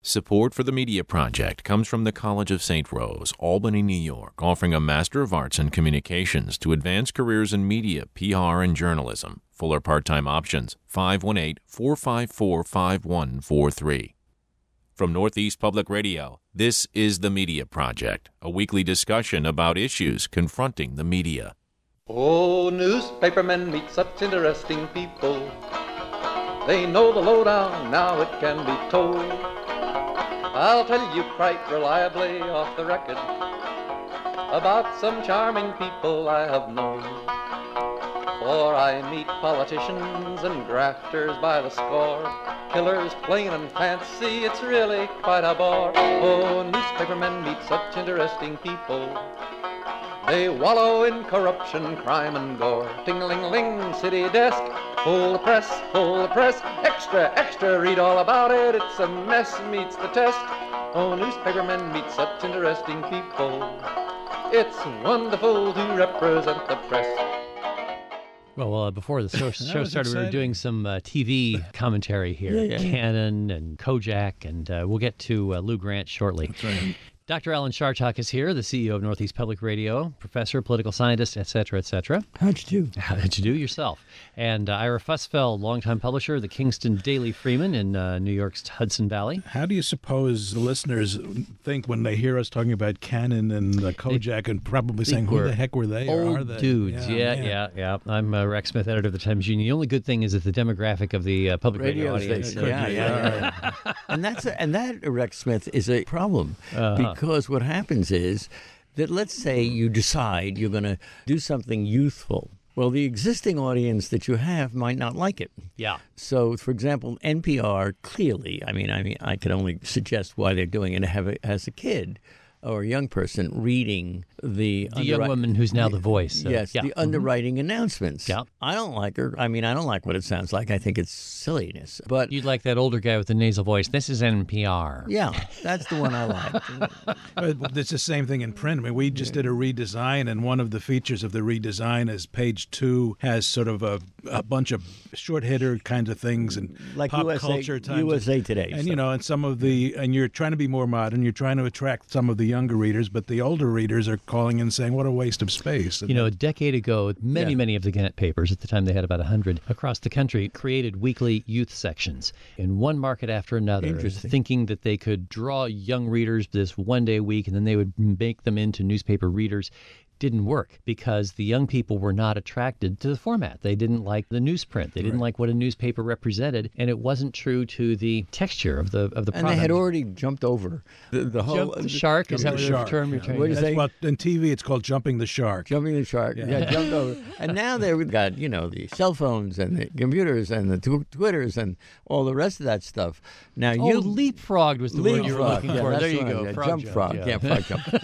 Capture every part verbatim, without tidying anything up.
Support for the Media Project comes from the College of Saint Rose, Albany, New York, offering a Master of Arts in Communications to advance careers in media, P R, and journalism. Fuller part-time options, five one eight, four five four, five one four three. From Northeast Public Radio, this is The Media Project, a weekly discussion about issues confronting the media. Oh, newspapermen meet such interesting people. They know the lowdown, now it can be told. I'll tell you quite reliably off the record about some charming people I have known. For I meet politicians and grafters by the score, killers plain and fancy, it's really quite a bore. Oh, newspapermen meet such interesting people. They wallow in corruption, crime and gore. Ting-a-ling-ling, city desk, pull the press, pull the press. Extra, extra, read all about it, it's a mess, meets the test. Oh, newspapermen meet such interesting people. It's wonderful to represent the press. Well, uh, before the show, show started, exciting. we were doing some uh, T V commentary here. Yeah, yeah. Cannon and Kojak, and uh, we'll get to uh, Lou Grant shortly. That's right. Doctor Alan Chartock is here, the C E O of Northeast Public Radio, professor, political scientist, et cetera, et cetera. How'd you do? How did you do yourself? And uh, Ira Fussfeld, longtime publisher of the Kingston Daily Freeman in uh, New York's Hudson Valley. How do you suppose the listeners think when they hear us talking about Cannon and uh, Kojak and probably saying, who the heck were they or Old are they? dudes, yeah, man. yeah, yeah. I'm uh, Rex Smith, editor of the Times Union. The only good thing is that the demographic of the uh, public radio, radio audience. station. Yeah, yeah, yeah, yeah. and that's a, and that Rex Smith is a problem Uh-huh. because what happens is that let's say you decide you're going to do something youthful. Well, the existing audience that you have might not like it. Yeah. So, for example, N P R clearly, I mean, I mean, I could only suggest why they're doing it have a, as a kid or a young person reading the The young underwri- woman who's now the voice. uh, yes, yeah. the underwriting announcements. Yeah. I don't like her. I mean, I don't like what it sounds like. I think it's silliness. But You'd like that older guy with the nasal voice. This is N P R. yeah, that's the one I like. But it's the same thing in print. I mean, we just did a redesign, and one of the features of the redesign is page two has sort of a, a bunch of short hitter kinds of things and Like pop U S A culture types. U S A Today And, stuff. you know, and some of the, and you're trying to be more modern, you're trying to attract some of the younger readers, but the older readers are calling and saying, what a waste of space. You know, a decade ago, many, Yeah. many of the Gannett papers, at the time they had about one hundred, across the country, created weekly youth sections in one market after another, Interesting. thinking that they could draw young readers this one day a week, and then they would make them into newspaper readers. Didn't work because the young people were not attracted to the format. They didn't like the newsprint. They didn't like what a newspaper represented, and it wasn't true to the texture of the of the And product. they had already jumped over the, the whole Jumped the shark. Is that Jumping what the the shark, term you're yeah. trying What to is use? that? Well, in T V, it's called jumping the shark. Jumping the shark. Yeah, jumped over. And now they've got, you know, the cell phones and the computers and the tw- Twitters and all the rest of that stuff. Now Oh, you leapfrogged was the word you were leapfrog. looking Yeah, for. that's There you the one. go. Yeah, Frog jump jump, frog. yeah. Yeah, frog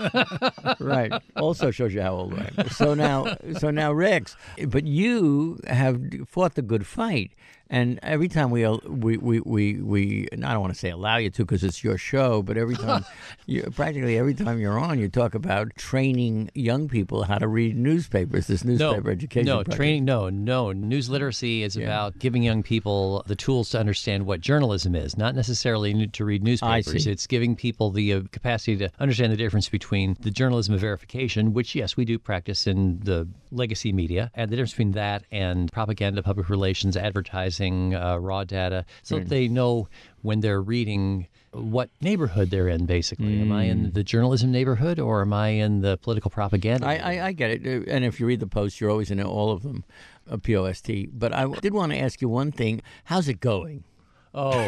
jump. Right. Also shows you how old I am. So now, so now, Rex, but you have fought the good fight. And every time we we we we, we I don't want to say allow you to because it's your show, but every time, you, practically every time you're on, you talk about training young people how to read newspapers. This newspaper no, education. No, project. training. No, no. News literacy is Yeah. about giving young people the tools to understand what journalism is, not necessarily n- to read newspapers. see. It's giving people the uh, capacity to understand the difference between the journalism of verification, which yes, we do practice in the legacy media, and the difference between that and propaganda, public relations, advertising, uh, raw data, so that they know when they're reading what neighborhood they're in, basically. Am I in the journalism neighborhood or am I in the political propaganda? I, I, I get it. Uh, And if you read the Post, you're always in all of them, uh, P O S T. But I did want to ask you one thing. How's it going? Oh,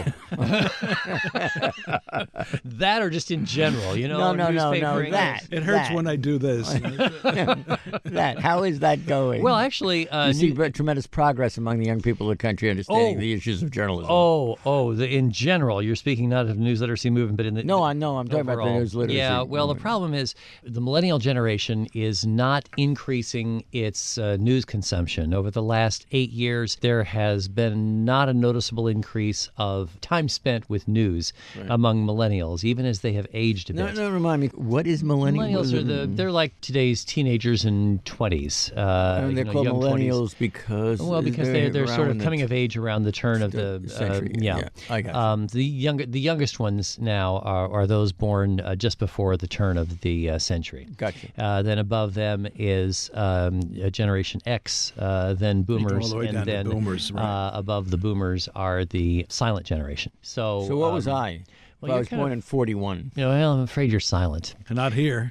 that or just in general, you know? No, no, no, no, newspapering. that. It hurts that. when I do this. that. How is that going? Well, actually, uh, you see new- great- tremendous progress among the young people of the country understanding Oh. the issues of journalism. oh, oh, the, in general, you're speaking not of the news literacy movement, but in the No, I know. I'm talking about the overall. news literacy Yeah, well, the movement. problem is the millennial generation is not increasing its uh, news consumption. Over the last eight years, there has been not a noticeable increase of time spent with news among millennials, even as they have aged a No, bit. no, remind me. What is millennial? Millennials are the they're like today's teenagers and twenties. Uh, And you they're know, called young millennials twenties. because Well, because they're they're sort of around the coming of age around the turn of the uh, century. yeah. Yeah, I got you. Um, the younger the youngest ones now are, are those born uh, just before the turn of the uh, century. Gotcha. Uh, then above them is um, uh, Generation X, uh, then Boomers, all the way and down to then Boomers, right. uh, above the Boomers are the Silent Generation. So, So what um, was I? well, Well, I you're was kind born of- in forty-one. You know, well, I'm afraid you're silent. Not here.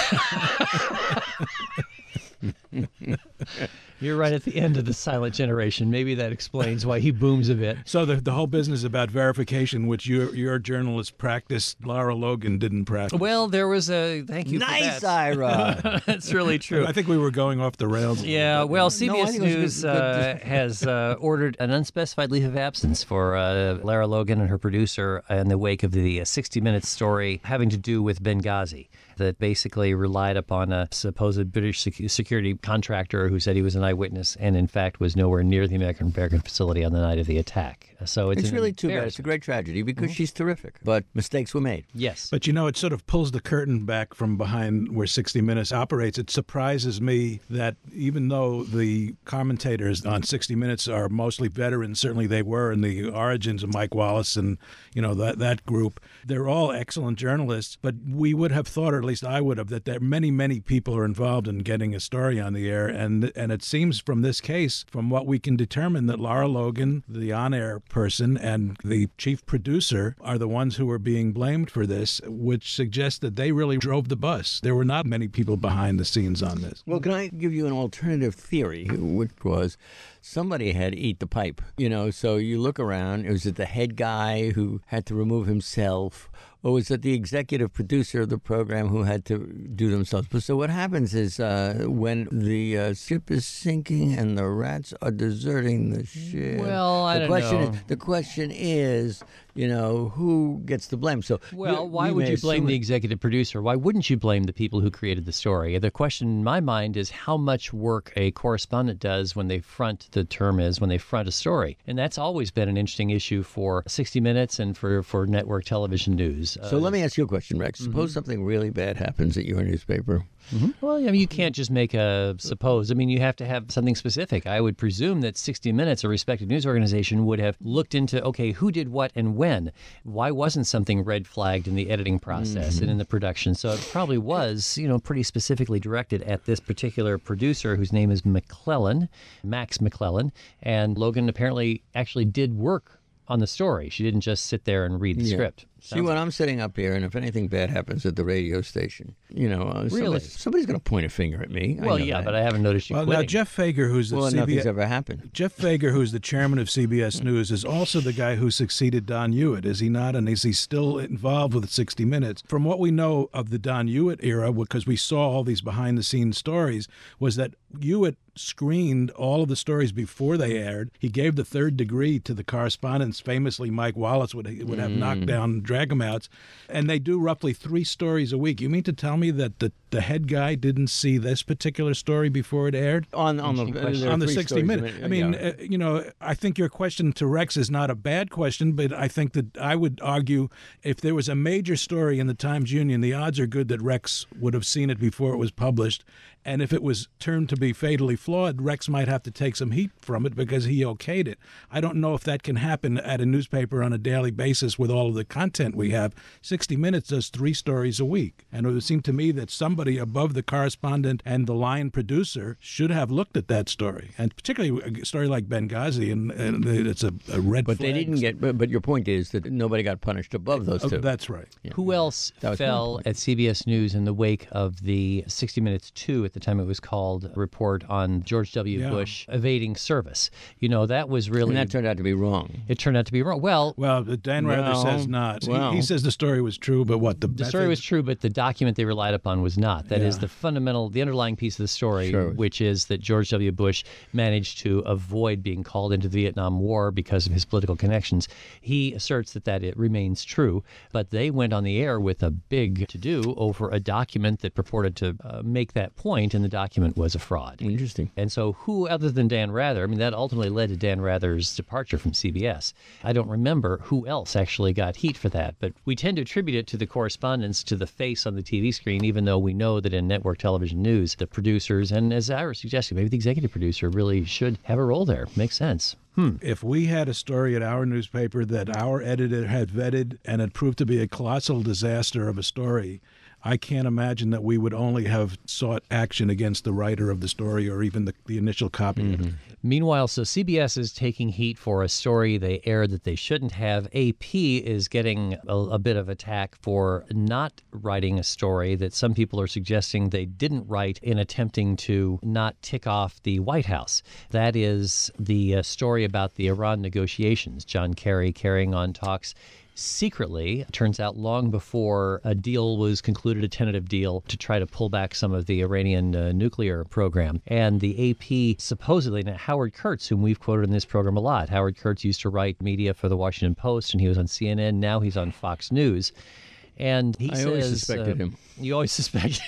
You're right at the end of the Silent Generation. Maybe that explains why he booms a bit. So the the whole business about verification, which your your journalist practiced, Lara Logan didn't practice. Well, there was a thank you Nice, for that. Ira. That's really true. I think we were going off the rails. a little Yeah, bit. well, C B S No, I think it was News good- good- uh, has uh, ordered an unspecified leave of absence for uh, Lara Logan and her producer in the wake of the uh, sixty minutes story having to do with Benghazi that basically relied upon a supposed British sec- security contractor who said he was an eyewitness and, in fact, was nowhere near the American American facility on the night of the attack. So it's, It's an really too bad. It's a embarrassment. great tragedy because she's terrific. But mistakes were made. Yes. But you know, it sort of pulls the curtain back from behind where sixty minutes operates. It surprises me that even though the commentators on sixty minutes are mostly veterans, certainly they were in the origins of Mike Wallace and, you know, that, that group, they're all excellent journalists. But we would have thought, or at least I would have, that there many, many people are involved in getting a story on the air. And, and it seems from this case, from what we can determine, that Lara Logan, the on-air person, and the chief producer are the ones who are being blamed for this, which suggests that they really drove the bus. There were not many people behind the scenes on this. Well, can I give you an alternative theory, which was somebody had to eat the pipe. You know, so you look around, was it the head guy who had to remove himself? Or was it the executive producer of the program who had to do themselves? But so what happens is uh, when the uh, ship is sinking and the rats are deserting the ship. Well, I the don't question know. Is, the question is, you know, who gets the blame? So Well, you- why we would may you blame assume the it- executive producer? Why wouldn't you blame the people who created the story? The question in my mind is how much work a correspondent does when they front, the term is, when they front a story. And that's always been an interesting issue for sixty minutes and for, for network television news. So Uh, let me ask you a question, Rex. Mm-hmm. Suppose something really bad happens at your newspaper. Well, I mean, you can't just make a suppose. I mean, you have to have something specific. I would presume that sixty minutes, a respected news organization, would have looked into, okay, who did what and when? Why wasn't something red flagged in the editing process Mm-hmm. and in the production? So it probably was, you know, pretty specifically directed at this particular producer whose name is McClellan, Max McClellan. And Logan apparently actually did work on the story. She didn't just sit there and read the Yeah. script. See, when I'm sitting up here, and if anything bad happens at the radio station, you know, uh, Really? somebody, somebody's going to point a finger at me. I Well, know yeah, that. but I haven't noticed you Well, quitting. now Jeff Fager, who's the well, C B S, nothing's ever happened. Jeff Fager, who's the chairman of C B S News, is also the guy who succeeded Don Hewitt, is he not? And is he still involved with sixty minutes? From what we know of the Don Hewitt era, because we saw all these behind-the-scenes stories, was that Hewitt screened all of the stories before they aired. He gave the third degree to the correspondents. Famously, Mike Wallace would would have knocked down drag-em-outs. And they do roughly three stories a week. You mean to tell me that the, the head guy didn't see this particular story before it aired? On on the, Interesting question. there are On the three sixty stories a minute. minute. I mean, Yeah. uh, you know, I think your question to Rex is not a bad question, but I think that I would argue if there was a major story in the Times Union, the odds are good that Rex would have seen it before it was published. And if it was turned to be fatally flawed, Rex might have to take some heat from it because he okayed it. I don't know if that can happen at a newspaper on a daily basis with all of the content we have. sixty minutes does three stories a week. And it would seem to me that somebody above the correspondent and the line producer should have looked at that story. And particularly a story like Benghazi, and, and it's a, a red But they flag. didn't get. But, but your point is that nobody got punished above those Oh, two. that's right. Who else That was my fell point. at C B S News in the wake of the sixty minutes two, at the time it was called, report on George W. Yeah. Bush evading service? You know, that was really, and that turned out to be wrong. it turned out to be wrong. Well, Well, Dan Rather Well, says not. He- well. he, says the story was true, but what the the story was true, but the document they relied upon was not. That Yeah. is the fundamental, the underlying piece of the story, Sure. which is that George W. Bush managed to avoid being called into the Vietnam War because of his political connections. He asserts that that it remains true, but they went on the air with a big to-do over a document that purported to uh, make that point, and the document was a fraud. Interesting. And so who other than Dan Rather, I mean, that ultimately led to Dan Rather's departure from C B S. I don't remember who else actually got heat for that, but we tend to attribute it to the correspondence, to the face on the T V screen, even though we know that in network television news, the producers, and as Ira suggested, maybe the executive producer really should have a role there. Makes sense. If we had a story at our newspaper that our editor had vetted and it proved to be a colossal disaster of a story, I can't imagine that we would only have sought action against the writer of the story or even the, the initial copy editor. Meanwhile, so C B S is taking heat for a story they aired that they shouldn't have. A P is getting a, a bit of attack for not writing a story that some people are suggesting they didn't write in attempting to not tick off the White House. That is the uh, story about the Iran negotiations. John Kerry carrying on talks secretly, it turns out long before a deal was concluded, a tentative deal to try to pull back some of the Iranian uh, nuclear program. And the A P supposedly, now Howard Kurtz, whom we've quoted in this program a lot, Howard Kurtz used to write media for the Washington Post, and he was on C N N. Now he's on Fox News. And he I says... always suspected uh, him. You always suspect.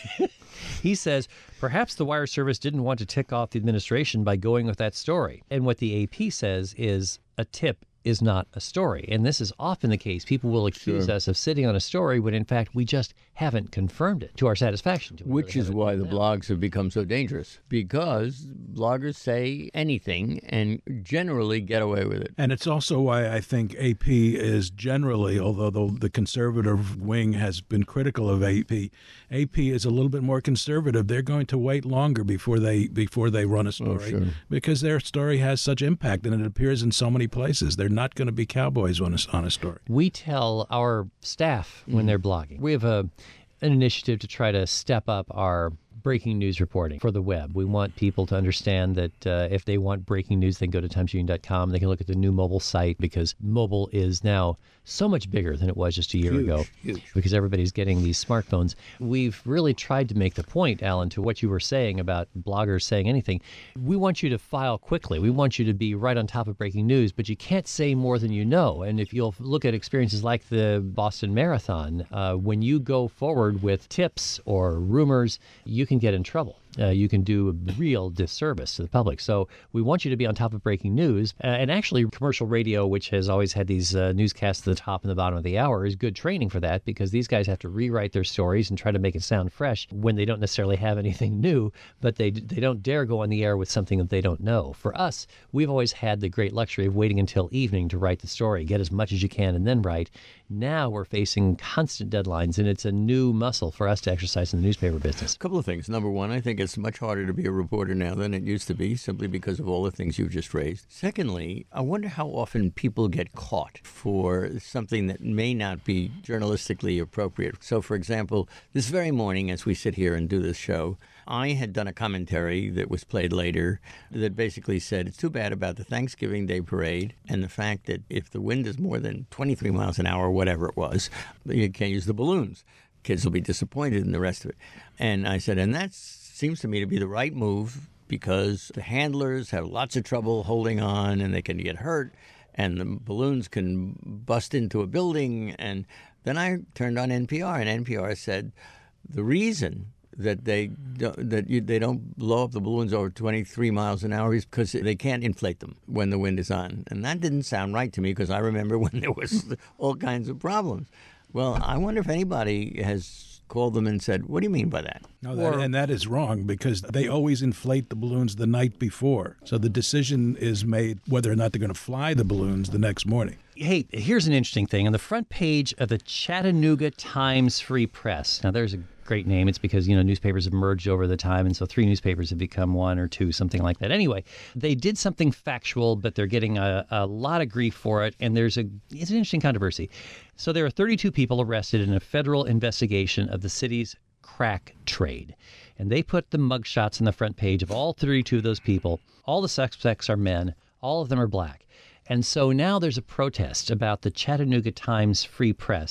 He says, perhaps the wire service didn't want to tick off the administration by going with that story. And what the A P says is a tip is not a story. And this is often the case. People will accuse Sure. us of sitting on a story when, in fact, we just haven't confirmed it to our satisfaction. To Which is why the blogs have become so dangerous, because bloggers say anything and generally get away with it. And it's also why I think A P is generally, although the, the conservative wing has been critical of A P, A P is a little bit more conservative. They're going to wait longer before they before they run a story sure. because their story has such impact and it appears in so many places. They're not going to be cowboys on a, on a story. We tell our staff when they're blogging. We have a an initiative to try to step up our breaking news reporting for the web. We want people to understand that uh, if they want breaking news, they can go to times union dot com. They can look at the new mobile site because mobile is now so much bigger than it was just a year Huge, ago huge. because everybody's getting these smartphones. We've really tried to make the point, Alan, to what you were saying about bloggers saying anything. We want you to file quickly. We want you to be right on top of breaking news, but you can't say more than you know. And if you'll look at experiences like the Boston Marathon, uh, when you go forward with tips or rumors, you can get in trouble. Uh, you can do a real disservice to the public. So we want you to be on top of breaking news. Uh, and actually, commercial radio, which has always had these uh, newscasts at the top and the bottom of the hour, is good training for that because these guys have to rewrite their stories and try to make it sound fresh when they don't necessarily have anything new, but they they don't dare go on the air with something that they don't know. For us, we've always had the great luxury of waiting until evening to write the story, get as much as you can, and then write. Now we're facing constant deadlines, and it's a new muscle for us to exercise in the newspaper business. A couple of things. Number one, I think it's much harder to be a reporter now than it used to be, simply because of all the things you've just raised. Secondly, I wonder how often people get caught for something that may not be journalistically appropriate. So, for example, this very morning, as we sit here and do this show, I had done a commentary that was played later that basically said it's too bad about the Thanksgiving Day parade and the fact that if the wind is more than twenty-three miles an hour, or whatever it was, you can't use the balloons. Kids will be disappointed in the rest of it. And I said, and that seems to me to be the right move because the handlers have lots of trouble holding on and they can get hurt and the balloons can bust into a building. And then I turned on N P R and N P R said the reason that they don't, that you, they don't blow up the balloons over twenty-three miles an hour is because they can't inflate them when the wind is on. And that didn't sound right to me because I remember when there was all kinds of problems. Well, I wonder if anybody has called them and said, what do you mean by that? No, that, and that is wrong because they always inflate the balloons the night before. So the decision is made whether or not they're going to fly the balloons the next morning. Hey, here's an interesting thing. On the front page of the Chattanooga Times Free Press. Now, there's a great name. It's because, you know, newspapers have merged over the time, and so three newspapers have become one or two, something like that. Anyway, they did something factual, but they're getting a, a lot of grief for it, and there's a it's an interesting controversy. So there are thirty-two people arrested in a federal investigation of the city's crack trade. And they put the mugshots on the front page of all thirty-two of those people. All the suspects are men. All of them are black. And so now there's a protest about the Chattanooga Times Free Press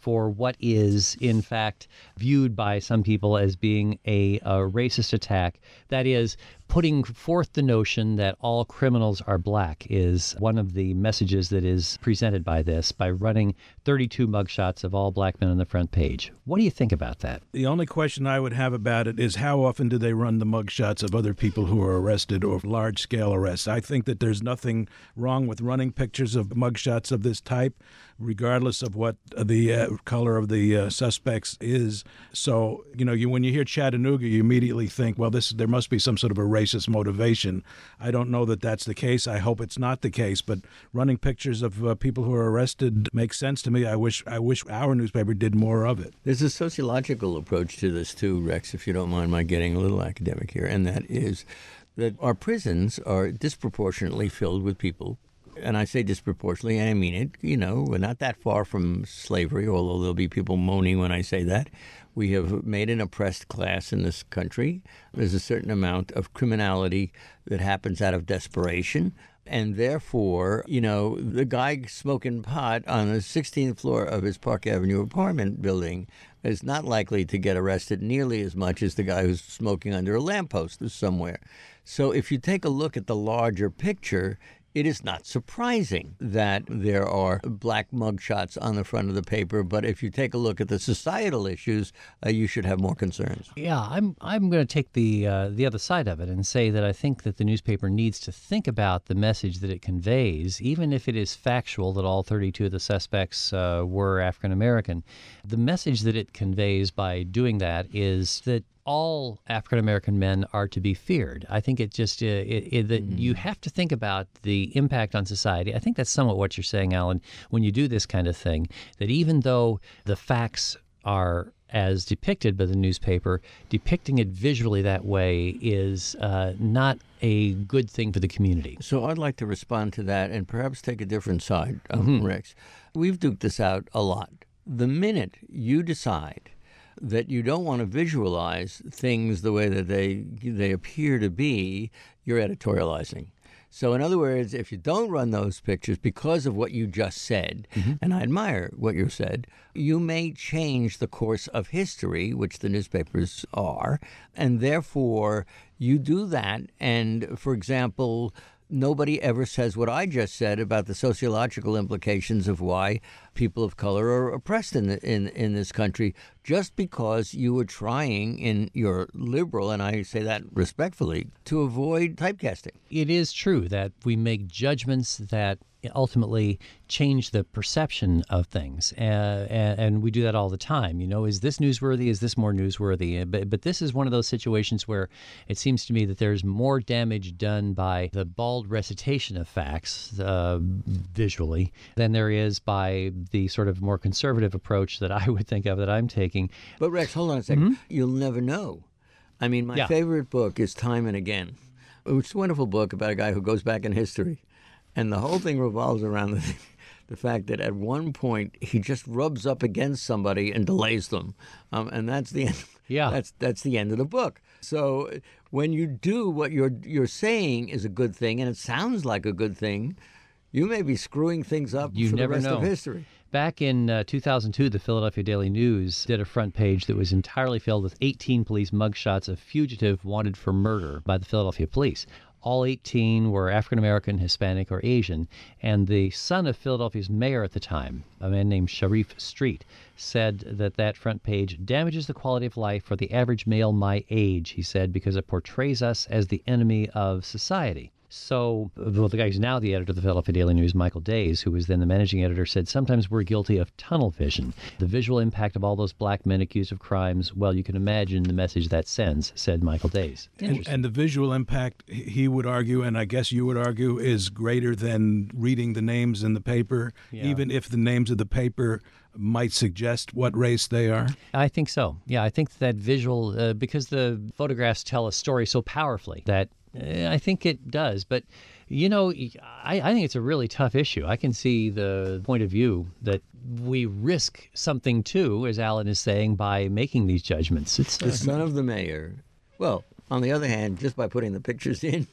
for what is, in fact, viewed by some people as being a, a racist attack. That is, putting forth the notion that all criminals are black is one of the messages that is presented by this, by running thirty-two mugshots of all black men on the front page. What do you think about that? The only question I would have about it is how often do they run the mugshots of other people who are arrested or large-scale arrests? I think that there's nothing wrong with running pictures of mugshots of this type, regardless of what the uh, color of the uh, suspects is. So, you know, you when you hear Chattanooga, you immediately think, well, this there must be some sort of a racist motivation. I don't know that that's the case. I hope it's not the case. But running pictures of uh, people who are arrested makes sense to me. I wish I wish our newspaper did more of it. There's a sociological approach to this too, Rex, if you don't mind my getting a little academic here, and that is that our prisons are disproportionately filled with people. And I say disproportionately, and I mean it. You know, we're not that far from slavery, although there'll be people moaning when I say that. We have made an oppressed class in this country. There's a certain amount of criminality that happens out of desperation. And therefore, you know, the guy smoking pot on the sixteenth floor of his Park Avenue apartment building is not likely to get arrested nearly as much as the guy who's smoking under a lamppost somewhere. So if you take a look at the larger picture, it is not surprising that there are black mugshots on the front of the paper, but if you take a look at the societal issues, uh, you should have more concerns. Yeah, I'm I'm going to take the uh, the other side of it and say that I think that the newspaper needs to think about the message that it conveys, even if it is factual that all thirty-two of the suspects uh, were African American. The message that it conveys by doing that is that all African-American men are to be feared. I think it just, uh, it, it, that mm. you have to think about the impact on society. I think that's somewhat what you're saying, Alan, when you do this kind of thing, that even though the facts are as depicted by the newspaper, depicting it visually that way is uh, not a good thing for the community. So I'd like to respond to that and perhaps take a different side, um, mm-hmm. Rex. We've duked this out a lot. The minute you decide that you don't want to visualize things the way that they they appear to be, you're editorializing. So in other words, if you don't run those pictures because of what you just said, mm-hmm. and I admire what you said, you may change the course of history, which the newspapers are, and therefore you do that. And, for example, nobody ever says what I just said about the sociological implications of why people of color are oppressed in the, in in this country, just because you were trying in your liberal, and I say that respectfully, to avoid typecasting. It is true that we make judgments that ultimately change the perception of things, uh, and, and we do that all the time. You know, is this newsworthy? Is this more newsworthy? But, but this is one of those situations where it seems to me that there's more damage done by the bald recitation of facts uh, visually than there is by the sort of more conservative approach that I would think of that I'm taking. But Rex, hold on a second. Mm-hmm. You'll never know. I mean, my yeah. favorite book is Time and Again. It's a wonderful book about a guy who goes back in history. And the whole thing revolves around the, the fact that at one point he just rubs up against somebody and delays them, um, and that's the end. Yeah, that's that's the end of the book. So when you do what you're you're saying is a good thing, and it sounds like a good thing, you may be screwing things up you for never the rest know. of history. Back in uh, two thousand two, the Philadelphia Daily News did a front page that was entirely filled with eighteen police mugshots of fugitive wanted for murder by the Philadelphia police. All eighteen were African-American, Hispanic, or Asian, and the son of Philadelphia's mayor at the time, a man named Sharif Street, said that that front page damages the quality of life for the average male my age, he said, because it portrays us as the enemy of society. So, well, the guy who's now the editor of the Philadelphia Daily News, Michael Days, who was then the managing editor, said sometimes we're guilty of tunnel vision. The visual impact of all those black men accused of crimes, well, you can imagine the message that sends, said Michael Days. And, and the visual impact, he would argue, and I guess you would argue, is greater than reading the names in the paper, yeah. even if the names of the paper might suggest what race they are? I think so. Yeah, I think that visual, uh, because the photographs tell a story so powerfully that I think it does, but, you know, I, I think it's a really tough issue. I can see the point of view that we risk something, too, as Alan is saying, by making these judgments. It's the uh, son of the mayor. Well, on the other hand, just by putting the pictures in,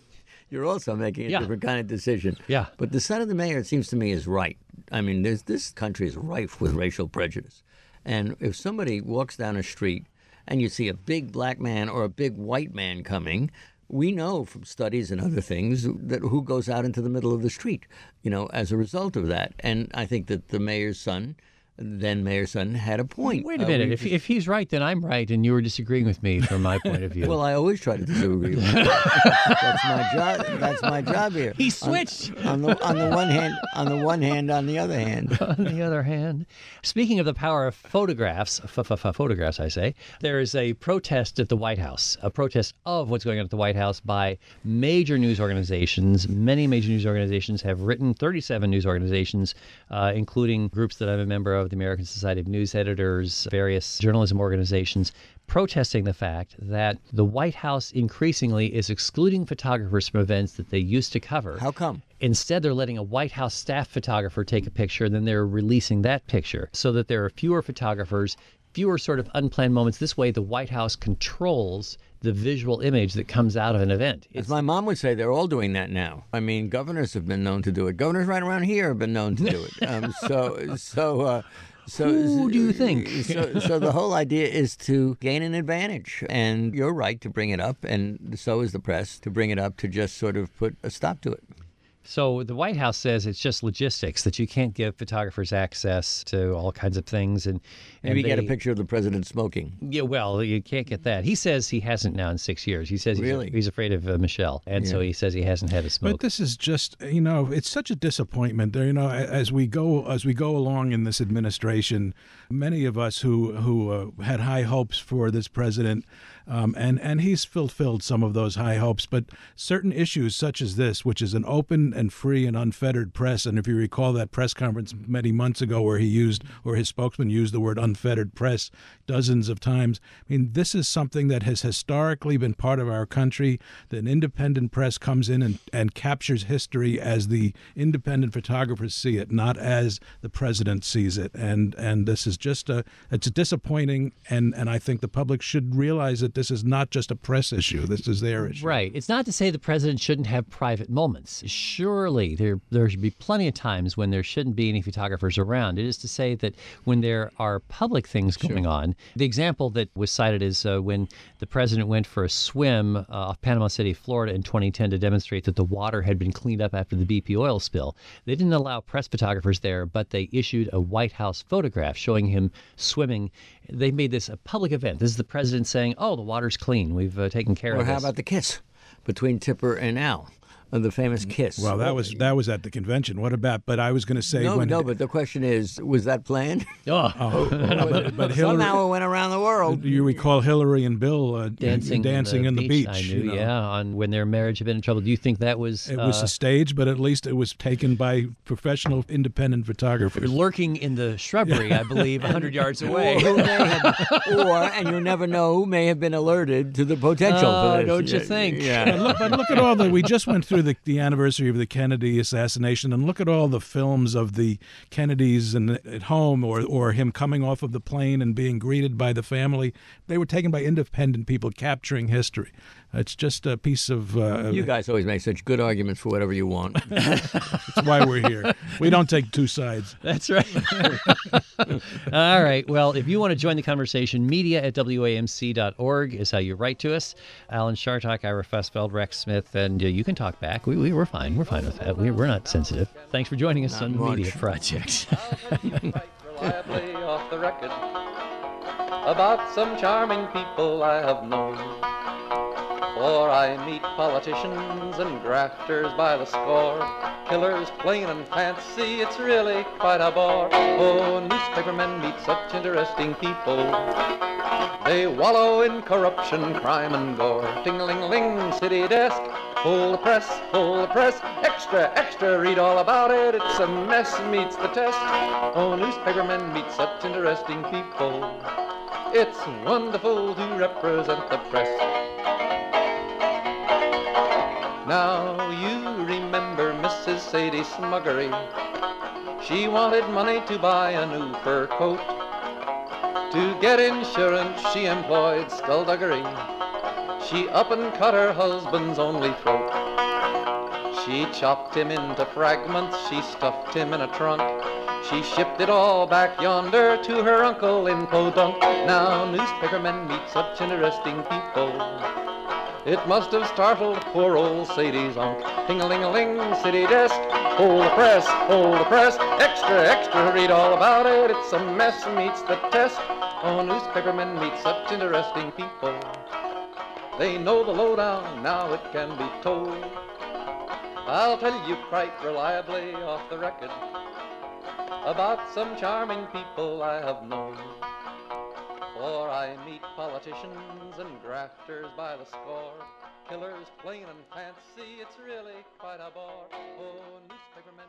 You're also making a Yeah. different kind of decision. Yeah. But the son of the mayor, it seems to me, is right. I mean, there's, this country is rife with racial prejudice. And if somebody walks down a street and you see a big black man or a big white man coming, we know from studies and other things that who goes out into the middle of the street, you know, as a result of that. And I think that the mayor's son, then mayor's son, had a point. Wait a Uh, minute. we- if, if he's right, then I'm right, and you were disagreeing with me from my point of view. Well, I always try to disagree with you. That's my job. That's my job here. He switched. On, on the on the one hand, on the one hand, on the other hand. On the other hand, speaking of the power of photographs, f- f- f- photographs, I say, there is a protest at the White House, a protest of what's going on at the White House by major news organizations. Many major news organizations have written, thirty-seven news organizations, uh, including groups that I'm a member of, the American Society of News Editors, various journalism organizations, protesting the fact that the White House increasingly is excluding photographers from events that they used to cover. How come? Instead, they're letting a White House staff photographer take a picture, and then they're releasing that picture so that there are fewer photographers, fewer sort of unplanned moments. This way, the White House controls the visual image that comes out of an event. As my mom would say, they're all doing that now. I mean, governors have been known to do it. Governors right around here have been known to do it. Um, so, so, uh, so. Who do you think? So, so the whole idea is to gain an advantage, and you're right to bring it up, and so is the press to bring it up to just sort of put a stop to it. So the White House says it's just logistics, that you can't give photographers access to all kinds of things. And, and Maybe get a they- picture of the president smoking. Yeah, well, you can't get that. He says he hasn't now in six years. He says he's, Really? he's afraid of uh, Michelle, and so Yeah. he says he hasn't had a smoke. But this is just, you know, it's such a disappointment. There, you know, as we go as we go along in this administration, many of us who who uh, had high hopes for this president, um, and and he's fulfilled some of those high hopes. But certain issues such as this, which is an open and free and unfettered press, and if you recall that press conference many months ago where he used, or his spokesman used the word unfettered press dozens of times. I mean, this is something that has historically been part of our country. That an independent press comes in and, and captures history as the independent photographers see it, not as the president sees it. And and this is just a it's disappointing. And, and I think the public should realize that this is not just a press issue. This is their issue. Right. It's not to say the president shouldn't have private moments. Surely there there should be plenty of times when there shouldn't be any photographers around. It is to say that when there are public things going on, the example that was cited is uh, when the president went for a swim uh, off Panama City, Florida in twenty ten to demonstrate that the water had been cleaned up after the B P oil spill. They didn't allow press photographers there, but they issued a White House photograph showing him swimming. They made this a public event. This is the president saying, oh, the water's clean. We've uh, taken care Or of this. how about the kiss between Tipper and Al, uh, the famous kiss? Well, that was that was at the convention. What about? But I was going to say no, when no. But the question is, was that planned? Oh, but, but Hillary, Somehow it went around the world. do you recall Hillary and Bill uh, dancing, dancing in the, beach, I knew, you know? yeah, on when their marriage had been in trouble. Do you think that was, It was uh, a stage, but at least it was taken by professional, independent photographers. lurking in the shrubbery, I believe, one hundred yards Or away? who may have, or and you never know who may have been alerted to the potential Oh, for this. don't you Yeah, think? Yeah. But look, but look at all the. We just went through the, the anniversary of the Kennedy assassination, and look at all the films of the Kennedys and at home, or or him coming off of the plane and being greeted by the family. They were taken by independent people capturing history. It's just a piece of. Uh, You guys always make such good arguments for whatever you want. That's why we're here. We don't take two sides. That's right. All right. Well, if you want to join the conversation, media at W A M C dot org is how you write to us. Alan Shartok, Ira Fussfeld, Rex Smith, and uh, you can talk back. We, we, we're fine. We're fine with that. We, we're not sensitive. Thanks for joining us Not on much. Media Project. I'll tell you quite reliably off the record about some charming people I have known. For I meet politicians and grafters by the score, killers plain and fancy, it's really quite a bore. Oh, newspapermen meet such interesting people. They wallow in corruption, crime and gore. Ting-ling-ling, city desk, full of press, full of press. Extra, extra, read all about it, it's a mess, meets the test. Oh, newspapermen meet such interesting people. It's wonderful to represent the press. Now you remember Missus Sadie Smuggery. She wanted money to buy a new fur coat. To get insurance she employed skullduggery. She up and cut her husband's only throat. She chopped him into fragments, she stuffed him in a trunk. She shipped it all back yonder to her uncle in Podunk. Now newspapermen meet such interesting people. It must have startled poor old Sadie's uncle. Ting-a-ling-a-ling, city desk. Hold the press, hold the press. Extra, extra, read all about it. It's a mess, meets the test. Oh, newspapermen meet such interesting people. They know the lowdown, now it can be told. I'll tell you quite reliably off the record about some charming people I have known. For I meet politicians and grafters by the score, killers plain and fancy, it's really quite a bore. Oh, newspapermen